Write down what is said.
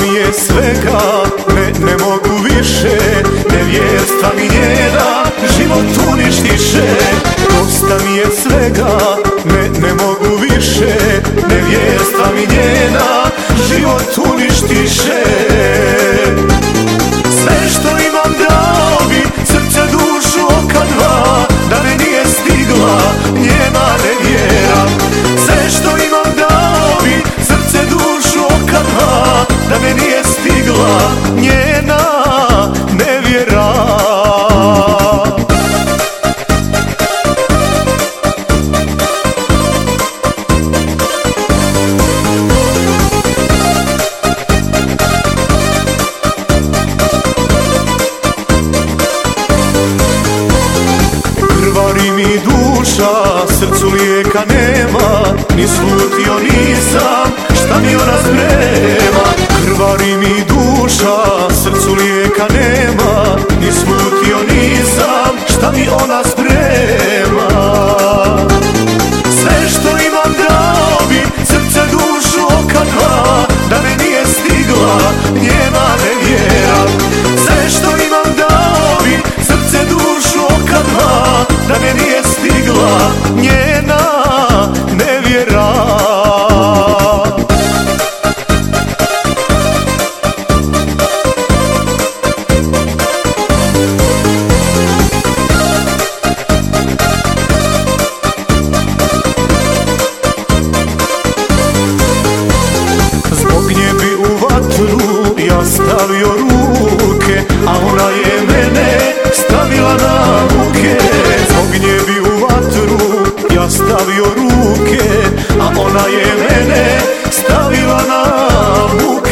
mi je svega, ne mogu više. Nevjerstva mi njena život uništiše. Dosta mi je svega, ne mogu više. Nevjerstva mi njena život uništiše. Sve što imam dao bi, srce, dušu, oka dva, da me nije stigla njena nevjera. Sve što imam dao bi, srce, dušu, oka dva, da me nije stigla njena nevjera. Krvari mi duša, srcu lijeka nema, ni slutio nisam šta mi ona sprema. Krvari mi duša, srcu lijeka nema, ni slutio nisam šta mi ona sprema. Sve što imam dao bi, srce, dušu, oka dva, da me nije stigla njena nevjera. Sve što imam dao bi, srce, dušu, oka dva, da me nije stigla njena nevjera. Zbog nje bi u vatru ja stavio ruke, a ona je mene stavila na muke. Zbog nje bi u vatru ja stavio ruke, a ona je mene stavila na muke.